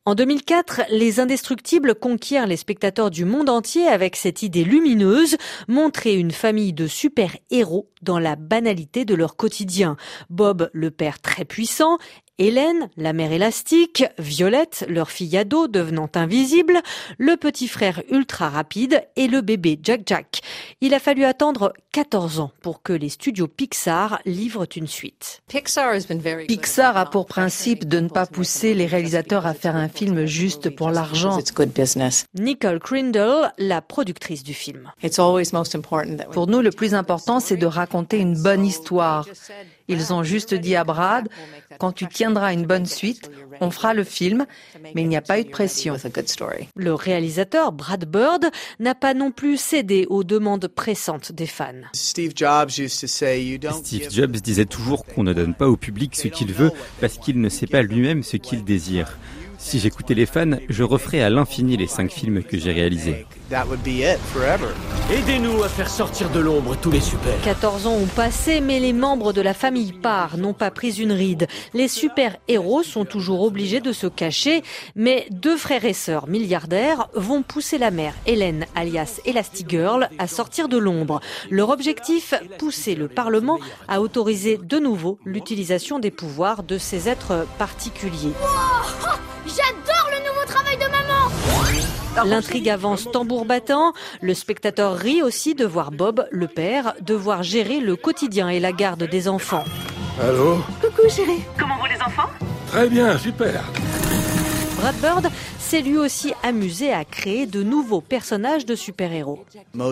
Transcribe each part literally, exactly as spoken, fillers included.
En deux mille quatre, les Indestructibles conquièrent les spectateurs du monde entier avec cette idée lumineuse, montrer une famille de super-héros dans la banalité de leur quotidien. Bob, le père très puissant, Hélène, la mère élastique, Violette, leur fille ado devenant invisible, le petit frère ultra rapide et le bébé Jack Jack. Il a fallu attendre quatorze ans pour que les studios Pixar livrent une suite. Pixar a pour principe de ne pas pousser les réalisateurs à faire un film juste pour l'argent. Nicole Crindle, la productrice du film. Pour nous, le plus important, c'est de raconter une bonne histoire. Ils ont juste dit à Brad, quand tu tiendras une bonne suite, on fera le film, mais il n'y a pas eu de pression. Le réalisateur, Brad Bird, n'a pas non plus cédé aux demandes pressantes des fans. Steve Jobs disait toujours qu'on ne donne pas au public ce qu'il veut parce qu'il ne sait pas lui-même ce qu'il désire. Si j'écoutais les fans, je referais à l'infini les cinq films que j'ai réalisés. Aidez-nous à faire sortir de l'ombre tous les super. quatorze ans ont passé, mais les membres de la famille Parr n'ont pas pris une ride. Les super-héros sont toujours obligés de se cacher, mais deux frères et sœurs milliardaires vont pousser la mère, Hélène, alias Elastigirl, à sortir de l'ombre. Leur objectif, pousser le Parlement à autoriser de nouveau l'utilisation des pouvoirs de ces êtres particuliers. Wow, j'adore le nouveau travail de maman! L'intrigue avance tambour battant. Le spectateur rit aussi de voir Bob, le père, devoir gérer le quotidien et la garde des enfants. Allô? Coucou chérie. Comment vont les enfants? Très bien, super. Brad Bird s'est lui aussi amusé à créer de nouveaux personnages de super-héros.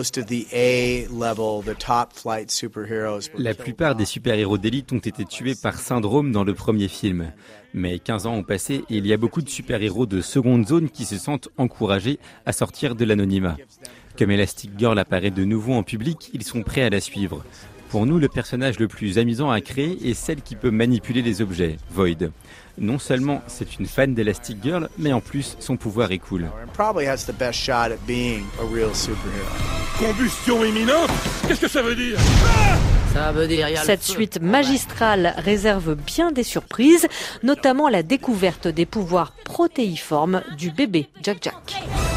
La plupart des super-héros d'élite ont été tués par syndrome dans le premier film. Mais quinze ans ont passé et il y a beaucoup de super-héros de seconde zone qui se sentent encouragés à sortir de l'anonymat. Comme Elastigirl apparaît de nouveau en public, ils sont prêts à la suivre. Pour nous, le personnage le plus amusant à créer est celle qui peut manipuler les objets, Void. Non seulement c'est une fan d'Elastigirl, mais en plus son pouvoir est cool. Combustion imminente? Qu'est-ce que ça veut dire? Ça veut dire Cette suite magistrale réserve bien des surprises, notamment la découverte des pouvoirs protéiformes du bébé Jack Jack.